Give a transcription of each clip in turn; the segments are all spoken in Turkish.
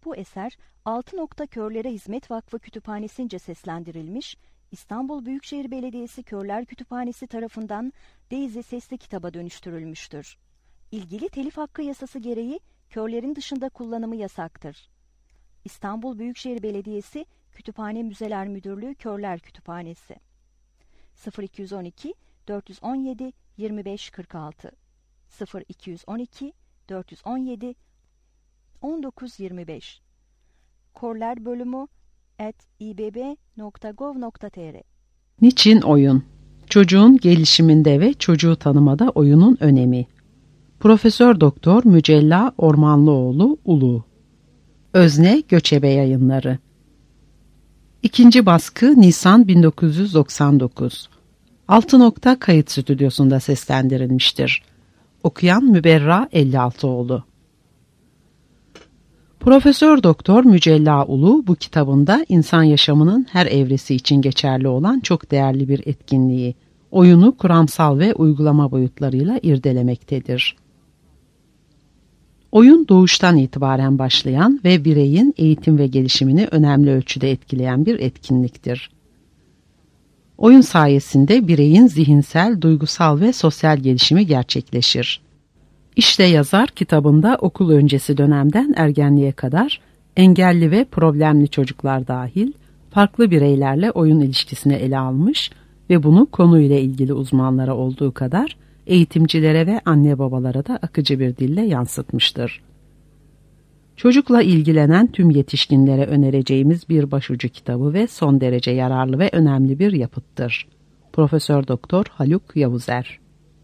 Bu eser Altı Nokta Körlere Hizmet Vakfı Kütüphanesi'nce seslendirilmiş, İstanbul Büyükşehir Belediyesi Körler Kütüphanesi tarafından Daisy sesli kitaba dönüştürülmüştür. İlgili telif hakkı yasası gereği körlerin dışında kullanımı yasaktır. İstanbul Büyükşehir Belediyesi Kütüphane Müzeler Müdürlüğü Körler Kütüphanesi 0212 417 2546 0212 417 1925 Körler bölümü @ibb.gov.tr. Niçin oyun? Çocuğun gelişiminde ve çocuğu tanımada oyunun önemi. Profesör Doktor Mücella Ormanlıoğlu Ulu. Özne Göçebe Yayınları. 2. baskı Nisan 1999. Altı Nokta Kayıt Stüdyosu'nda seslendirilmiştir. Okuyan Müberra Ellialtıoğlu. Profesör Doktor Mücella Ulu bu kitabında insan yaşamının her evresi için geçerli olan çok değerli bir etkinliği, oyunu kuramsal ve uygulama boyutlarıyla irdelemektedir. Oyun doğuştan itibaren başlayan ve bireyin eğitim ve gelişimini önemli ölçüde etkileyen bir etkinliktir. Oyun sayesinde bireyin zihinsel, duygusal ve sosyal gelişimi gerçekleşir. İşte yazar kitabında okul öncesi dönemden ergenliğe kadar engelli ve problemli çocuklar dahil farklı bireylerle oyun ilişkisini ele almış ve bunu konuyla ilgili uzmanlara olduğu kadar eğitimcilere ve anne babalara da akıcı bir dille yansıtmıştır. Çocukla ilgilenen tüm yetişkinlere önereceğimiz bir başucu kitabı ve son derece yararlı ve önemli bir yapıttır. Profesör Doktor Haluk Yavuzer.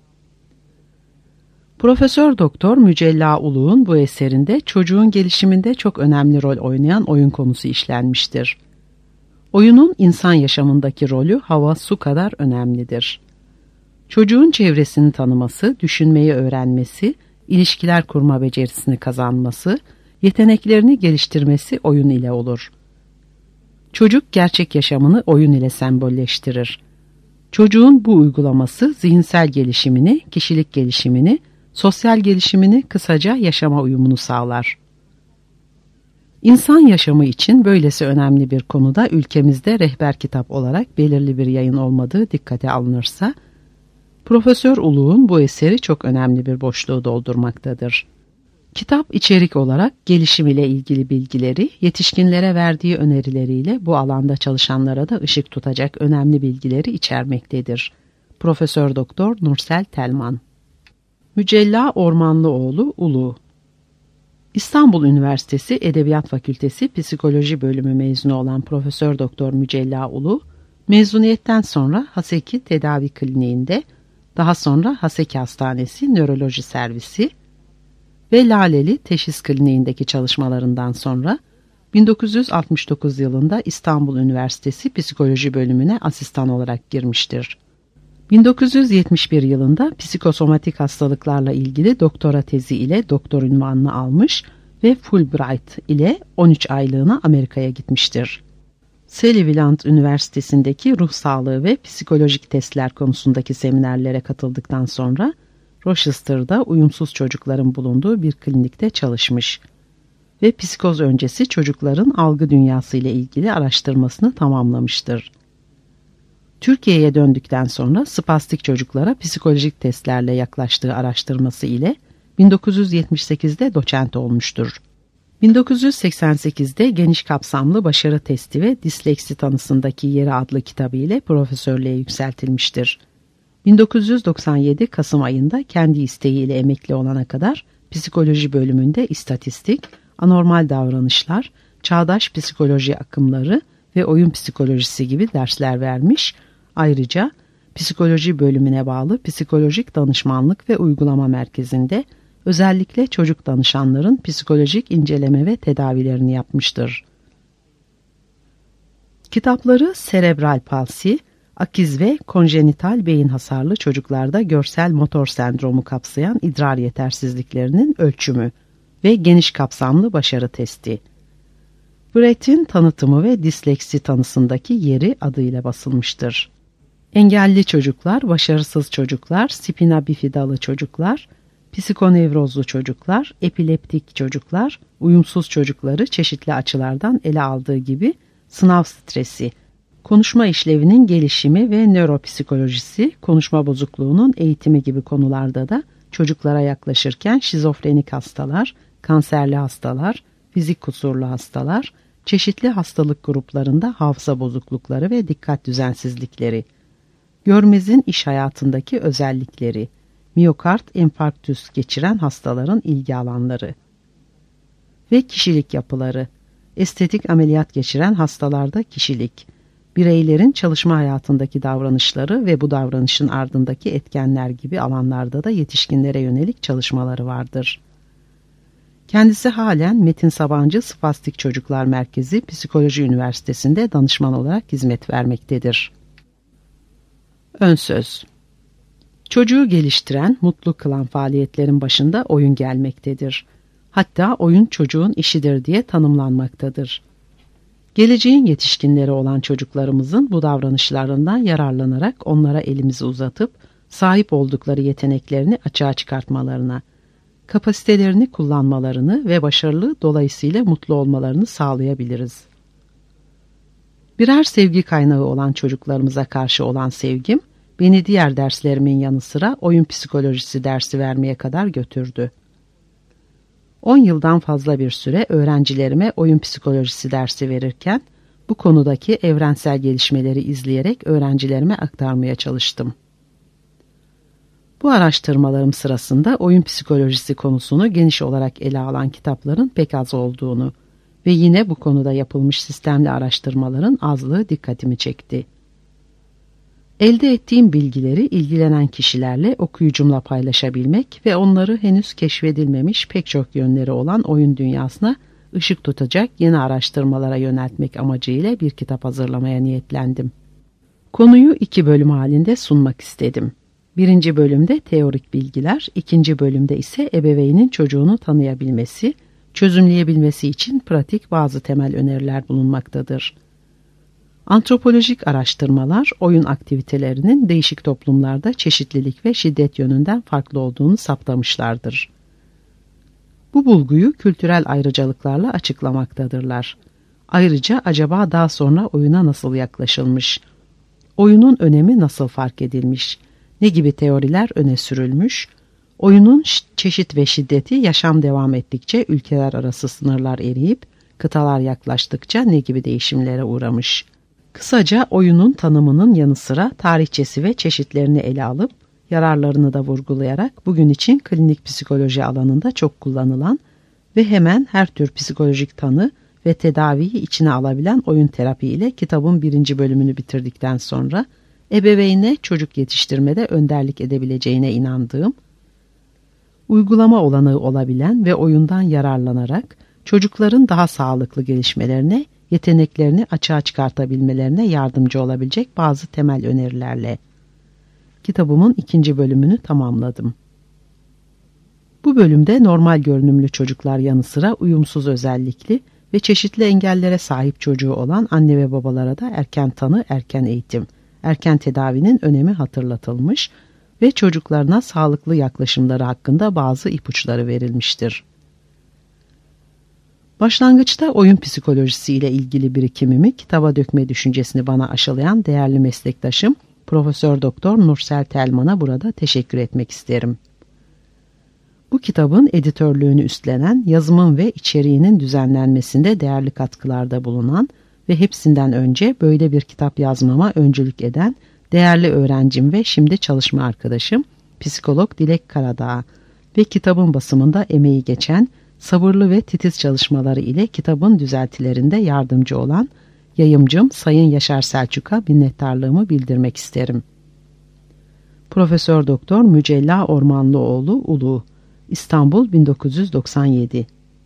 Profesör Doktor Mücella Ulu'nun bu eserinde çocuğun gelişiminde çok önemli rol oynayan oyun konusu işlenmiştir. Oyunun insan yaşamındaki rolü hava, su kadar önemlidir. Çocuğun çevresini tanıması, düşünmeyi öğrenmesi, ilişkiler kurma becerisini kazanması, yeteneklerini geliştirmesi oyun ile olur. Çocuk gerçek yaşamını oyun ile sembolleştirir. Çocuğun bu uygulaması zihinsel gelişimini, kişilik gelişimini, sosyal gelişimini, kısaca yaşama uyumunu sağlar. İnsan yaşamı için böylesi önemli bir konuda ülkemizde rehber kitap olarak belirli bir yayın olmadığı dikkate alınırsa, Profesör Ulu'nun bu eseri çok önemli bir boşluğu doldurmaktadır. Kitap içerik olarak gelişim ile ilgili bilgileri, yetişkinlere verdiği önerileriyle bu alanda çalışanlara da ışık tutacak önemli bilgileri içermektedir. Profesör Doktor Nursel Telman. Mücella Ormanlıoğlu Ulu. İstanbul Üniversitesi Edebiyat Fakültesi Psikoloji Bölümü mezunu olan Profesör Doktor Mücella Ulu, mezuniyetten sonra Haseki Tedavi Kliniğinde, daha sonra Haseki Hastanesi Nöroloji Servisi ve Laleli Teşhis Kliniğindeki çalışmalarından sonra 1969 yılında İstanbul Üniversitesi Psikoloji Bölümüne asistan olarak girmiştir. 1971 yılında psikosomatik hastalıklarla ilgili doktora tezi ile doktor unvanını almış ve Fulbright ile 13 aylığına Amerika'ya gitmiştir. Cleveland Üniversitesi'ndeki ruh sağlığı ve psikolojik testler konusundaki seminerlere katıldıktan sonra Rochester'da uyumsuz çocukların bulunduğu bir klinikte çalışmış ve psikoz öncesi çocukların algı dünyası ile ilgili araştırmasını tamamlamıştır. Türkiye'ye döndükten sonra spastik çocuklara psikolojik testlerle yaklaştığı araştırması ile 1978'de doçent olmuştur. 1988'de geniş kapsamlı başarı testi ve disleksi tanısındaki yeri adlı kitabı ile profesörlüğe yükseltilmiştir. 1997 Kasım ayında kendi isteğiyle emekli olana kadar psikoloji bölümünde istatistik, anormal davranışlar, çağdaş psikoloji akımları ve oyun psikolojisi gibi dersler vermiş. Ayrıca psikoloji bölümüne bağlı psikolojik danışmanlık ve uygulama merkezinde özellikle çocuk danışanların psikolojik inceleme ve tedavilerini yapmıştır. Kitapları serebral palsi, akiz ve konjenital beyin hasarlı çocuklarda görsel motor sendromu kapsayan idrar yetersizliklerinin ölçümü ve geniş kapsamlı başarı testi. Brett'in tanıtımı ve disleksi tanısındaki yeri adıyla basılmıştır. Engelli çocuklar, başarısız çocuklar, spina bifidalı çocuklar, psikonevrozlu çocuklar, epileptik çocuklar, uyumsuz çocukları çeşitli açılardan ele aldığı gibi sınav stresi, konuşma işlevinin gelişimi ve nöropsikolojisi, konuşma bozukluğunun eğitimi gibi konularda da çocuklara yaklaşırken şizofrenik hastalar, kanserli hastalar, fizik kusurlu hastalar, çeşitli hastalık gruplarında hafıza bozuklukları ve dikkat düzensizlikleri, görmezin iş hayatındaki özellikleri, miyokard enfarktüs geçiren hastaların ilgi alanları ve kişilik yapıları, estetik ameliyat geçiren hastalarda kişilik, bireylerin çalışma hayatındaki davranışları ve bu davranışın ardındaki etkenler gibi alanlarda da yetişkinlere yönelik çalışmaları vardır. Kendisi halen Metin Sabancı Spastik Çocuklar Merkezi Psikoloji Üniversitesi'nde danışman olarak hizmet vermektedir. Önsöz. Çocuğu geliştiren, mutlu kılan faaliyetlerin başında oyun gelmektedir. Hatta oyun çocuğun işidir diye tanımlanmaktadır. Geleceğin yetişkinleri olan çocuklarımızın bu davranışlarından yararlanarak onlara elimizi uzatıp sahip oldukları yeteneklerini açığa çıkartmalarına, kapasitelerini kullanmalarını ve başarılı dolayısıyla mutlu olmalarını sağlayabiliriz. Birer sevgi kaynağı olan çocuklarımıza karşı olan sevgim, beni diğer derslerimin yanı sıra oyun psikolojisi dersi vermeye kadar götürdü. 10 yıldan fazla bir süre öğrencilerime oyun psikolojisi dersi verirken, bu konudaki evrensel gelişmeleri izleyerek öğrencilerime aktarmaya çalıştım. Bu araştırmalarım sırasında oyun psikolojisi konusunu geniş olarak ele alan kitapların pek az olduğunu ve yine bu konuda yapılmış sistemli araştırmaların azlığı dikkatimi çekti. Elde ettiğim bilgileri ilgilenen kişilerle okuyucumla paylaşabilmek ve onları henüz keşfedilmemiş pek çok yönleri olan oyun dünyasına ışık tutacak yeni araştırmalara yöneltmek amacıyla bir kitap hazırlamaya niyetlendim. Konuyu 2 bölüm halinde sunmak istedim. 1. bölümde teorik bilgiler, 2. bölümde ise ebeveynin çocuğunu tanıyabilmesi, çözümleyebilmesi için pratik bazı temel öneriler bulunmaktadır. Antropolojik araştırmalar oyun aktivitelerinin değişik toplumlarda çeşitlilik ve şiddet yönünden farklı olduğunu saptamışlardır. Bu bulguyu kültürel ayrıcalıklarla açıklamaktadırlar. Ayrıca acaba daha sonra oyuna nasıl yaklaşılmış? Oyunun önemi nasıl fark edilmiş? Ne gibi teoriler öne sürülmüş? Oyunun çeşit ve şiddeti yaşam devam ettikçe ülkeler arası sınırlar eriyip kıtalar yaklaştıkça ne gibi değişimlere uğramış? Kısaca oyunun tanımının yanı sıra tarihçesi ve çeşitlerini ele alıp yararlarını da vurgulayarak bugün için klinik psikoloji alanında çok kullanılan ve hemen her tür psikolojik tanı ve tedaviyi içine alabilen oyun terapi ile kitabın 1. bölümünü bitirdikten sonra ebeveyne çocuk yetiştirmede önderlik edebileceğine inandığım, uygulama olanağı olabilen ve oyundan yararlanarak çocukların daha sağlıklı gelişmelerine, yeteneklerini açığa çıkartabilmelerine yardımcı olabilecek bazı temel önerilerle kitabımın 2. bölümünü tamamladım. Bu bölümde normal görünümlü çocuklar yanı sıra uyumsuz özellikli ve çeşitli engellere sahip çocuğu olan anne ve babalara da erken tanı, erken eğitim, erken tedavinin önemi hatırlatılmış ve çocuklarına sağlıklı yaklaşımları hakkında bazı ipuçları verilmiştir. Başlangıçta oyun psikolojisi ile ilgili birikimimi kitaba dökme düşüncesini bana aşılayan değerli meslektaşım Profesör Doktor Nursel Telman'a burada teşekkür etmek isterim. Bu kitabın editörlüğünü üstlenen, yazımın ve içeriğinin düzenlenmesinde değerli katkılarda bulunan ve hepsinden önce böyle bir kitap yazmama öncülük eden değerli öğrencim ve şimdi çalışma arkadaşım psikolog Dilek Karadağ ve kitabın basımında emeği geçen, sabırlı ve titiz çalışmaları ile kitabın düzeltilerinde yardımcı olan yayımcım Sayın Yaşar Selçuk'a minnettarlığımı bildirmek isterim. Profesör Doktor Mücella Ormanlıoğlu Ulu, İstanbul 1997.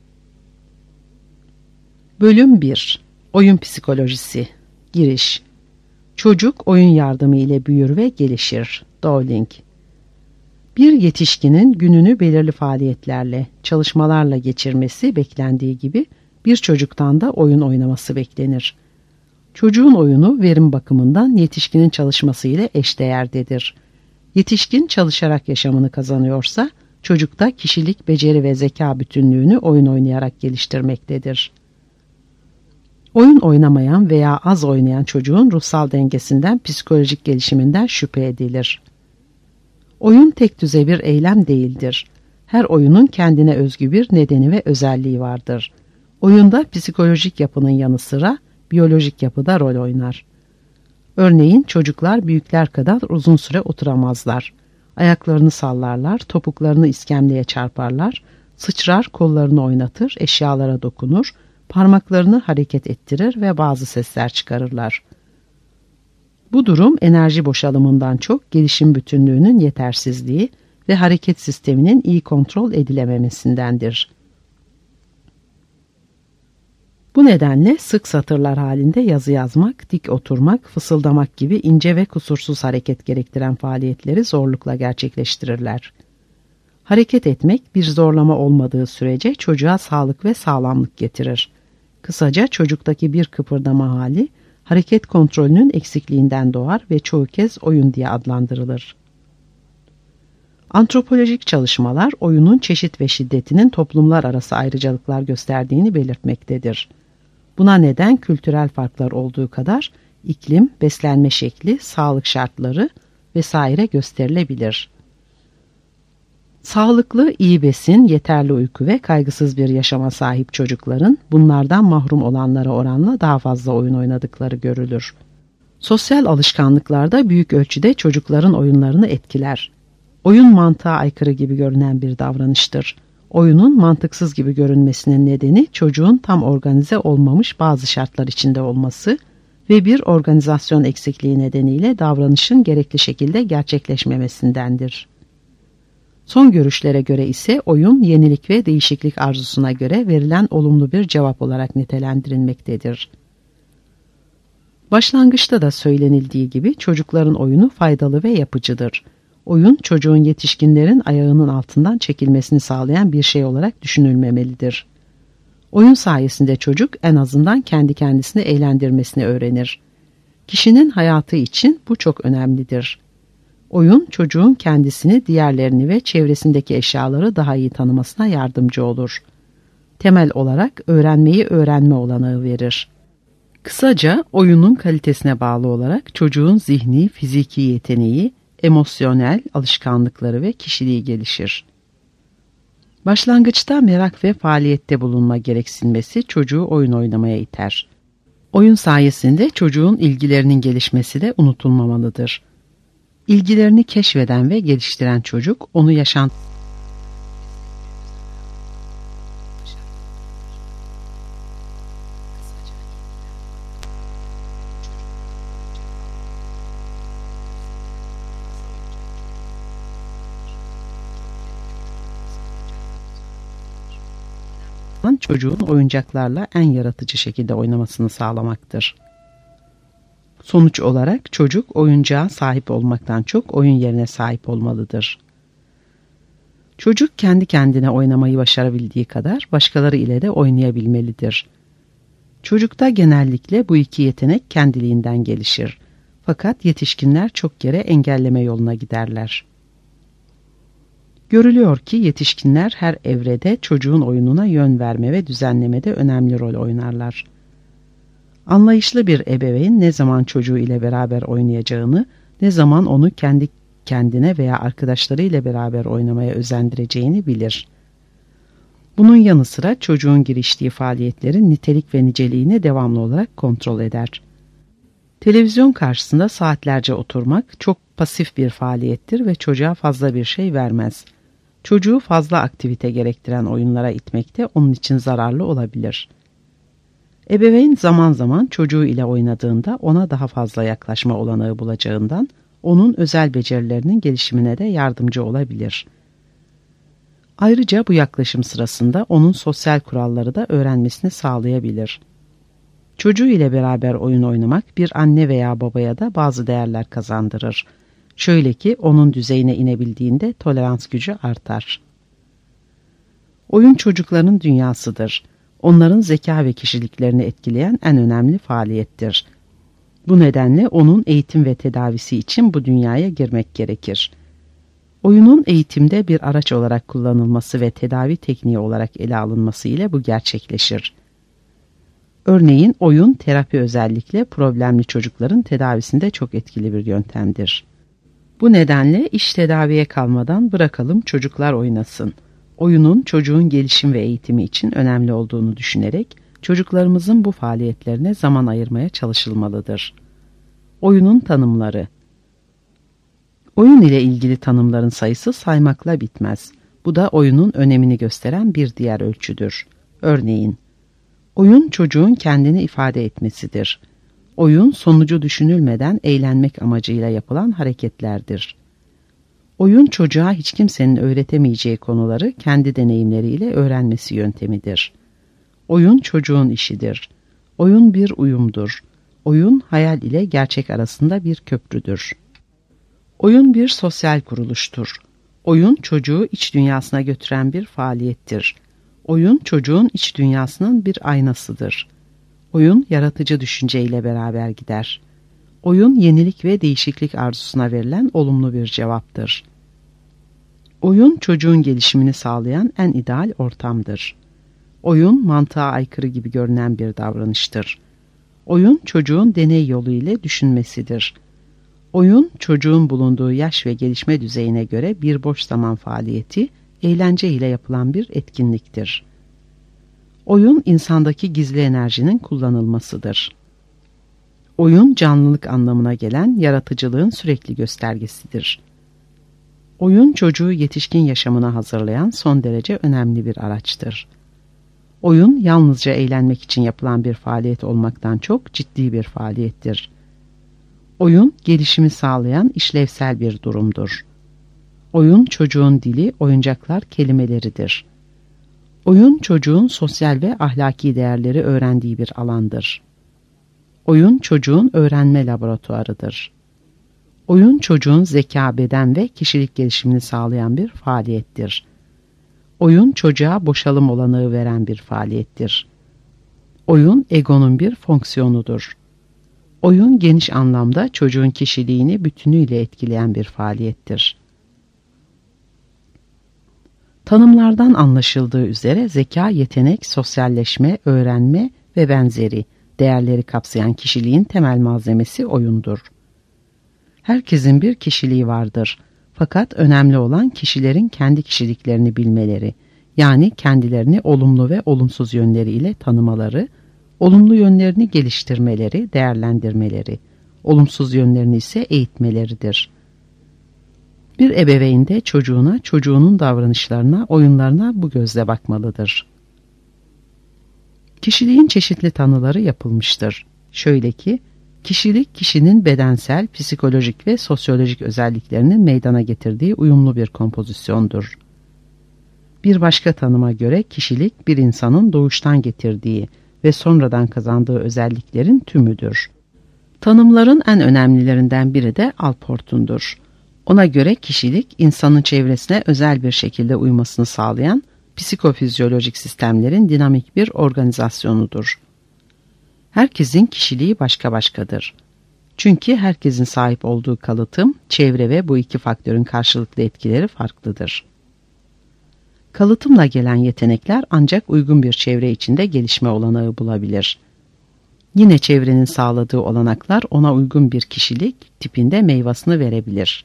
Bölüm 1. Oyun psikolojisi. Giriş. Çocuk oyun yardımı ile büyür ve gelişir. Dowling. Bir yetişkinin gününü belirli faaliyetlerle, çalışmalarla geçirmesi beklendiği gibi bir çocuktan da oyun oynaması beklenir. Çocuğun oyunu verim bakımından yetişkinin çalışması ile eşdeğerdedir. Yetişkin çalışarak yaşamını kazanıyorsa, çocukta kişilik, beceri ve zeka bütünlüğünü oyun oynayarak geliştirmektedir. Oyun oynamayan veya az oynayan çocuğun ruhsal dengesinden, psikolojik gelişiminden şüphe edilir. Oyun tek düze bir eylem değildir. Her oyunun kendine özgü bir nedeni ve özelliği vardır. Oyunda psikolojik yapının yanı sıra biyolojik yapı da rol oynar. Örneğin çocuklar büyükler kadar uzun süre oturamazlar. Ayaklarını sallarlar, topuklarını iskemleye çarparlar, sıçrar, kollarını oynatır, eşyalara dokunur, parmaklarını hareket ettirir ve bazı sesler çıkarırlar. Bu durum enerji boşalımından çok gelişim bütünlüğünün yetersizliği ve hareket sisteminin iyi kontrol edilememesindendir. Bu nedenle sık satırlar halinde yazı yazmak, dik oturmak, fısıldamak gibi ince ve kusursuz hareket gerektiren faaliyetleri zorlukla gerçekleştirirler. Hareket etmek bir zorlama olmadığı sürece çocuğa sağlık ve sağlamlık getirir. Kısaca çocuktaki bir kıpırdama hali, hareket kontrolünün eksikliğinden doğar ve çoğu kez oyun diye adlandırılır. Antropolojik çalışmalar oyunun çeşit ve şiddetinin toplumlar arası ayrıcalıklar gösterdiğini belirtmektedir. Buna neden kültürel farklar olduğu kadar iklim, beslenme şekli, sağlık şartları vesaire gösterilebilir. Sağlıklı, iyi besin, yeterli uyku ve kaygısız bir yaşama sahip çocukların bunlardan mahrum olanlara oranla daha fazla oyun oynadıkları görülür. Sosyal alışkanlıklar da büyük ölçüde çocukların oyunlarını etkiler. Oyun mantığa aykırı gibi görünen bir davranıştır. Oyunun mantıksız gibi görünmesinin nedeni çocuğun tam organize olmamış bazı şartlar içinde olması ve bir organizasyon eksikliği nedeniyle davranışın gerekli şekilde gerçekleşmemesindendir. Son görüşlere göre ise oyun yenilik ve değişiklik arzusuna göre verilen olumlu bir cevap olarak nitelendirilmektedir. Başlangıçta da söylenildiği gibi çocukların oyunu faydalı ve yapıcıdır. Oyun çocuğun yetişkinlerin ayağının altından çekilmesini sağlayan bir şey olarak düşünülmemelidir. Oyun sayesinde çocuk en azından kendi kendisini eğlendirmesini öğrenir. Kişinin hayatı için bu çok önemlidir. Oyun çocuğun kendisini, diğerlerini ve çevresindeki eşyaları daha iyi tanımasına yardımcı olur. Temel olarak öğrenmeyi öğrenme olanağı verir. Kısaca oyunun kalitesine bağlı olarak çocuğun zihni, fiziki yeteneği, emosyonel alışkanlıkları ve kişiliği gelişir. Başlangıçta merak ve faaliyette bulunma gereksinmesi çocuğu oyun oynamaya iter. Oyun sayesinde çocuğun ilgilerinin gelişmesi de unutulmamalıdır. İlgilerini keşfeden ve geliştiren çocuk onu çocuğun oyuncaklarla en yaratıcı şekilde oynamasını sağlamaktır. Sonuç olarak çocuk oyuncağa sahip olmaktan çok oyun yerine sahip olmalıdır. Çocuk kendi kendine oynamayı başarabildiği kadar başkaları ile de oynayabilmelidir. Çocukta genellikle bu iki yetenek kendiliğinden gelişir. Fakat yetişkinler çok kere engelleme yoluna giderler. Görülüyor ki yetişkinler her evrede çocuğun oyununa yön verme ve düzenlemede önemli rol oynarlar. Anlayışlı bir ebeveyn ne zaman çocuğu ile beraber oynayacağını, ne zaman onu kendi kendine veya arkadaşları ile beraber oynamaya özendireceğini bilir. Bunun yanı sıra çocuğun giriştiği faaliyetlerin nitelik ve niceliğini devamlı olarak kontrol eder. Televizyon karşısında saatlerce oturmak çok pasif bir faaliyettir ve çocuğa fazla bir şey vermez. Çocuğu fazla aktivite gerektiren oyunlara itmek de onun için zararlı olabilir. Ebeveyn zaman zaman çocuğu ile oynadığında ona daha fazla yaklaşma olanağı bulacağından onun özel becerilerinin gelişimine de yardımcı olabilir. Ayrıca bu yaklaşım sırasında onun sosyal kuralları da öğrenmesini sağlayabilir. Çocuğu ile beraber oyun oynamak bir anne veya babaya da bazı değerler kazandırır. Şöyle ki onun düzeyine inebildiğinde tolerans gücü artar. Oyun çocukların dünyasıdır. Onların zeka ve kişiliklerini etkileyen en önemli faaliyettir. Bu nedenle onun eğitim ve tedavisi için bu dünyaya girmek gerekir. Oyunun eğitimde bir araç olarak kullanılması ve tedavi tekniği olarak ele alınması ile bu gerçekleşir. Örneğin oyun terapi özellikle problemli çocukların tedavisinde çok etkili bir yöntemdir. Bu nedenle iş tedaviye kalmadan bırakalım çocuklar oynasın. Oyunun çocuğun gelişim ve eğitimi için önemli olduğunu düşünerek çocuklarımızın bu faaliyetlerine zaman ayırmaya çalışılmalıdır. Oyunun tanımları. Oyun ile ilgili tanımların sayısı saymakla bitmez. Bu da oyunun önemini gösteren bir diğer ölçüdür. Örneğin, oyun çocuğun kendini ifade etmesidir. Oyun sonucu düşünülmeden eğlenmek amacıyla yapılan hareketlerdir. Oyun çocuğa hiç kimsenin öğretemeyeceği konuları kendi deneyimleriyle öğrenmesi yöntemidir. Oyun çocuğun işidir. Oyun bir uyumdur. Oyun hayal ile gerçek arasında bir köprüdür. Oyun bir sosyal kuruluştur. Oyun çocuğu iç dünyasına götüren bir faaliyettir. Oyun çocuğun iç dünyasının bir aynasıdır. Oyun yaratıcı düşünceyle beraber gider. Oyun yenilik ve değişiklik arzusuna verilen olumlu bir cevaptır. Oyun çocuğun gelişimini sağlayan en ideal ortamdır. Oyun mantığa aykırı gibi görünen bir davranıştır. Oyun çocuğun deney yolu ile düşünmesidir. Oyun çocuğun bulunduğu yaş ve gelişme düzeyine göre bir boş zaman faaliyeti, eğlence ile yapılan bir etkinliktir. Oyun insandaki gizli enerjinin kullanılmasıdır. Oyun canlılık anlamına gelen yaratıcılığın sürekli göstergesidir. Oyun çocuğu yetişkin yaşamına hazırlayan son derece önemli bir araçtır. Oyun yalnızca eğlenmek için yapılan bir faaliyet olmaktan çok ciddi bir faaliyettir. Oyun gelişimi sağlayan işlevsel bir durumdur. Oyun çocuğun dili, oyuncaklar kelimeleridir. Oyun çocuğun sosyal ve ahlaki değerleri öğrendiği bir alandır. Oyun çocuğun öğrenme laboratuvarıdır. Oyun çocuğun zeka, beden ve kişilik gelişimini sağlayan bir faaliyettir. Oyun çocuğa boşalım olanağı veren bir faaliyettir. Oyun egonun bir fonksiyonudur. Oyun geniş anlamda çocuğun kişiliğini bütünüyle etkileyen bir faaliyettir. Tanımlardan anlaşıldığı üzere zeka, yetenek, sosyalleşme, öğrenme ve benzeri değerleri kapsayan kişiliğin temel malzemesi oyundur. Herkesin bir kişiliği vardır. Fakat önemli olan kişilerin kendi kişiliklerini bilmeleri, yani kendilerini olumlu ve olumsuz yönleriyle tanımaları, olumlu yönlerini geliştirmeleri, değerlendirmeleri, olumsuz yönlerini ise eğitmeleridir. Bir ebeveyn de çocuğuna, çocuğunun davranışlarına, oyunlarına bu gözle bakmalıdır. Kişiliğin çeşitli tanıları yapılmıştır. Şöyle ki, kişilik kişinin bedensel, psikolojik ve sosyolojik özelliklerinin meydana getirdiği uyumlu bir kompozisyondur. Bir başka tanıma göre kişilik bir insanın doğuştan getirdiği ve sonradan kazandığı özelliklerin tümüdür. Tanımların en önemlilerinden biri de Alport'undur. Ona göre kişilik insanın çevresine özel bir şekilde uymasını sağlayan psikofizyolojik sistemlerin dinamik bir organizasyonudur. Herkesin kişiliği başka başkadır. Çünkü herkesin sahip olduğu kalıtım, çevre ve bu iki faktörün karşılıklı etkileri farklıdır. Kalıtımla gelen yetenekler ancak uygun bir çevre içinde gelişme olanağı bulabilir. Yine çevrenin sağladığı olanaklar ona uygun bir kişilik tipinde meyvasını verebilir.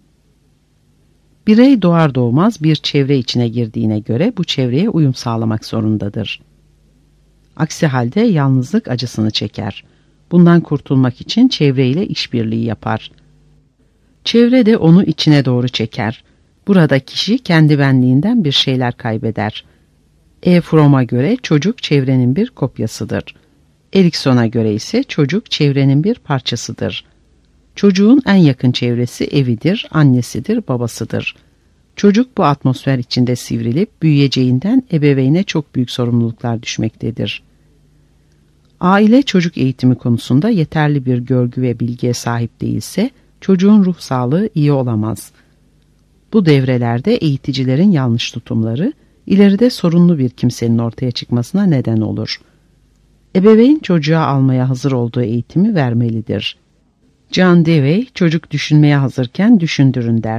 Birey doğar doğmaz bir çevre içine girdiğine göre bu çevreye uyum sağlamak zorundadır. Aksi halde yalnızlık acısını çeker. Bundan kurtulmak için çevreyle işbirliği yapar. Çevre de onu içine doğru çeker. Burada kişi kendi benliğinden bir şeyler kaybeder. E. Fromm'a göre çocuk çevrenin bir kopyasıdır. Erikson'a göre ise çocuk çevrenin bir parçasıdır. Çocuğun en yakın çevresi evidir, annesidir, babasıdır. Çocuk bu atmosfer içinde sivrilip büyüyeceğinden ebeveyne çok büyük sorumluluklar düşmektedir. Aile çocuk eğitimi konusunda yeterli bir görgü ve bilgiye sahip değilse çocuğun ruh sağlığı iyi olamaz. Bu devrelerde eğiticilerin yanlış tutumları ileride sorunlu bir kimsenin ortaya çıkmasına neden olur. Ebeveyn çocuğa almaya hazır olduğu eğitimi vermelidir. John Dewey, çocuk düşünmeye hazırken düşündürün der.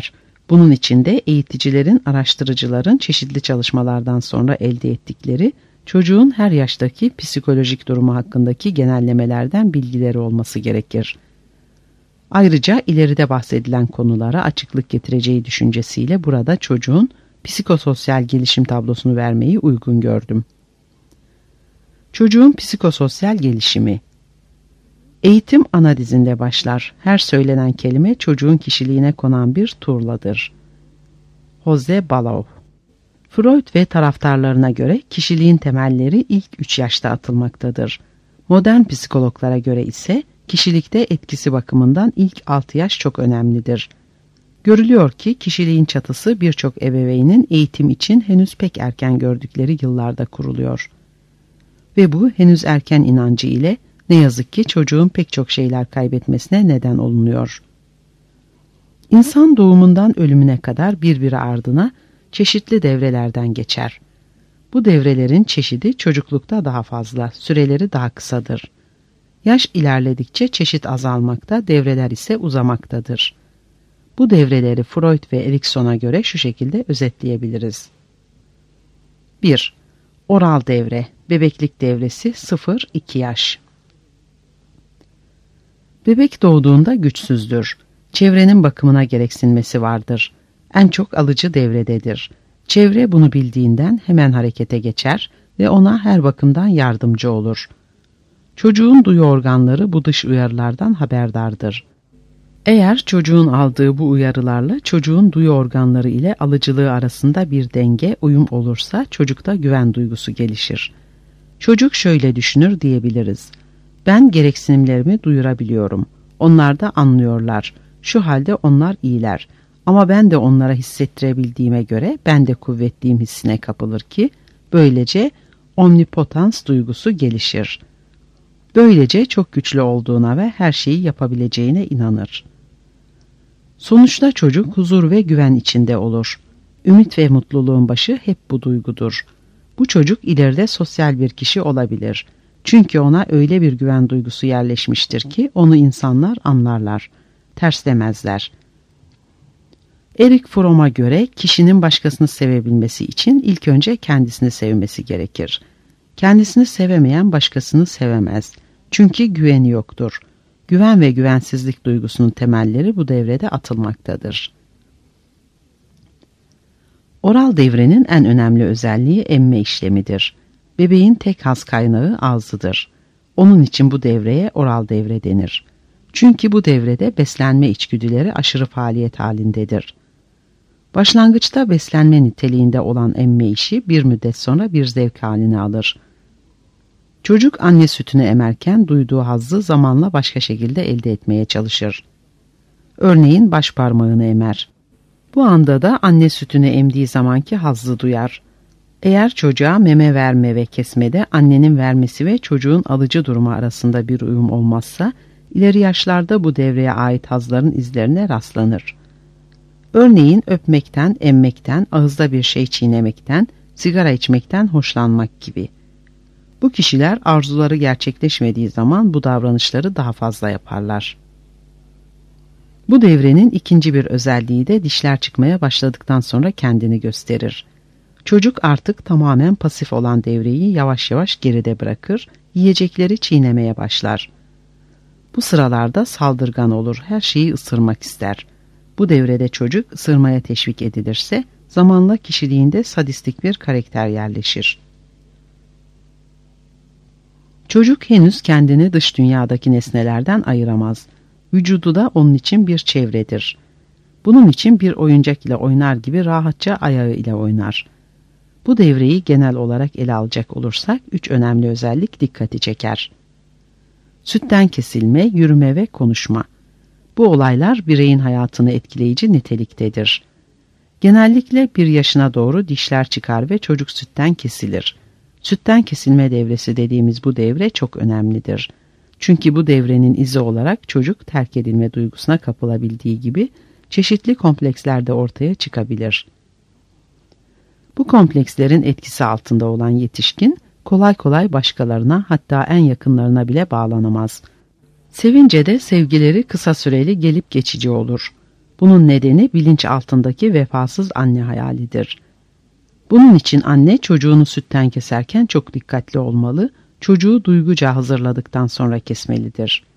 Bunun için de eğiticilerin, araştırıcıların çeşitli çalışmalardan sonra elde ettikleri çocuğun her yaştaki psikolojik durumu hakkındaki genellemelerden bilgileri olması gerekir. Ayrıca ileride bahsedilen konulara açıklık getireceği düşüncesiyle burada çocuğun psikososyal gelişim tablosunu vermeyi uygun gördüm. Çocuğun psikososyal gelişimi. Eğitim ana dizinde başlar. Her söylenen kelime çocuğun kişiliğine konan bir tuğladır. Jose Balaw. Freud ve taraftarlarına göre kişiliğin temelleri ilk 3 yaşta atılmaktadır. Modern psikologlara göre ise kişilikte etkisi bakımından ilk 6 yaş çok önemlidir. Görülüyor ki kişiliğin çatısı birçok ebeveynin eğitim için henüz pek erken gördükleri yıllarda kuruluyor. Ve bu henüz erken inancı ile ne yazık ki çocuğun pek çok şeyler kaybetmesine neden olunuyor. İnsan doğumundan ölümüne kadar birbiri ardına çeşitli devrelerden geçer. Bu devrelerin çeşidi çocuklukta daha fazla, süreleri daha kısadır. Yaş ilerledikçe çeşit azalmakta, devreler ise uzamaktadır. Bu devreleri Freud ve Erikson'a göre şu şekilde özetleyebiliriz. 1. Oral devre, bebeklik devresi 0-2 yaş. Bebek doğduğunda güçsüzdür. Çevrenin bakımına gereksinmesi vardır. En çok alıcı devrededir. Çevre bunu bildiğinden hemen harekete geçer ve ona her bakımdan yardımcı olur. Çocuğun duyu organları bu dış uyarılardan haberdardır. Eğer çocuğun aldığı bu uyarılarla çocuğun duyu organları ile alıcılığı arasında bir denge, uyum olursa çocukta güven duygusu gelişir. Çocuk şöyle düşünür diyebiliriz. Ben gereksinimlerimi duyurabiliyorum. Onlar da anlıyorlar. Şu halde onlar iyiler. Ama ben de onlara hissettirebildiğime göre ben de kuvvetliyim hissine kapılır ki böylece omnipotans duygusu gelişir. Böylece çok güçlü olduğuna ve her şeyi yapabileceğine inanır. Sonuçta çocuk huzur ve güven içinde olur. Ümit ve mutluluğun başı hep bu duygudur. Bu çocuk ileride sosyal bir kişi olabilir. Çünkü ona öyle bir güven duygusu yerleşmiştir ki onu insanlar anlarlar, terslemezler. Erik Fromm'a göre kişinin başkasını sevebilmesi için ilk önce kendisini sevmesi gerekir. Kendisini sevemeyen başkasını sevemez. Çünkü güveni yoktur. Güven ve güvensizlik duygusunun temelleri bu devrede atılmaktadır. Oral devrenin en önemli özelliği emme işlemidir. Bebeğin tek haz kaynağı ağzıdır. Onun için bu devreye oral devre denir. Çünkü bu devrede beslenme içgüdüleri aşırı faaliyet halindedir. Başlangıçta beslenme niteliğinde olan emme işi bir müddet sonra bir zevk haline alır. Çocuk anne sütünü emerken duyduğu hazzı zamanla başka şekilde elde etmeye çalışır. Örneğin baş parmağını emer. Bu anda da anne sütünü emdiği zamanki hazzı duyar. Eğer çocuğa meme verme ve kesmede annenin vermesi ve çocuğun alıcı durumu arasında bir uyum olmazsa, ileri yaşlarda bu devreye ait hazların izlerine rastlanır. Örneğin öpmekten, emmekten, ağızda bir şey çiğnemekten, sigara içmekten hoşlanmak gibi. Bu kişiler arzuları gerçekleşmediği zaman bu davranışları daha fazla yaparlar. Bu devrenin ikinci bir özelliği de dişler çıkmaya başladıktan sonra kendini gösterir. Çocuk artık tamamen pasif olan devreyi yavaş yavaş geride bırakır, yiyecekleri çiğnemeye başlar. Bu sıralarda saldırgan olur, her şeyi ısırmak ister. Bu devrede çocuk ısırmaya teşvik edilirse zamanla kişiliğinde sadistik bir karakter yerleşir. Çocuk henüz kendini dış dünyadaki nesnelerden ayıramaz. Vücudu da onun için bir çevredir. Bunun için bir oyuncak ile oynar gibi rahatça ayağı ile oynar. Bu devreyi genel olarak ele alacak olursak 3 önemli özellik dikkati çeker. Sütten kesilme, yürüme ve konuşma. Bu olaylar bireyin hayatını etkileyici niteliktedir. Genellikle 1 yaşına doğru dişler çıkar ve çocuk sütten kesilir. Sütten kesilme devresi dediğimiz bu devre çok önemlidir. Çünkü bu devrenin izi olarak çocuk terk edilme duygusuna kapılabildiği gibi çeşitli kompleksler de ortaya çıkabilir. Bu komplekslerin etkisi altında olan yetişkin kolay kolay başkalarına, hatta en yakınlarına bile bağlanamaz. Sevince de sevgileri kısa süreli gelip geçici olur. Bunun nedeni bilinç altındaki vefasız anne hayalidir. Bunun için anne çocuğunu sütten keserken çok dikkatli olmalı, çocuğu duyguca hazırladıktan sonra kesmelidir.